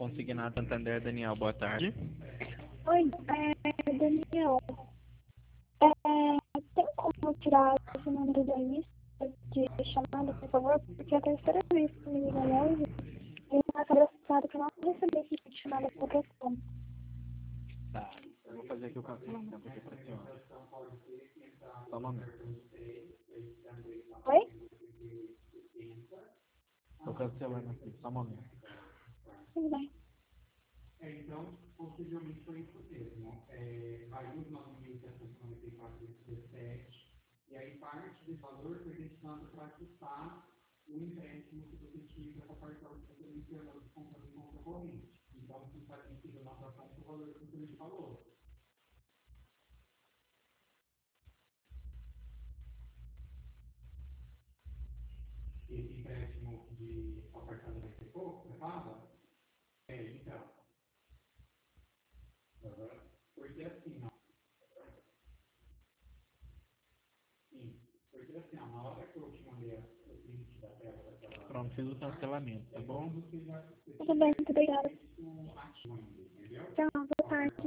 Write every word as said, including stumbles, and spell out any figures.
Consignado Santander, Daniel, boa tarde. Oi, é, Daniel. É, tem como tirar esse número da lista de chamada, por favor? Porque é a terceira vez que me ligam hoje e não é abraçado que eu não recebi esse tipo de chamada por questão. Tá, eu vou fazer aqui o cancelamento aqui pra senhora. Só um momento. Oi? Tô cancelando aqui, só um momento. Tudo bem. Pronto, fiz o cancelamento, tá bom? Tudo bem, muito obrigada. Tchau, boa tarde.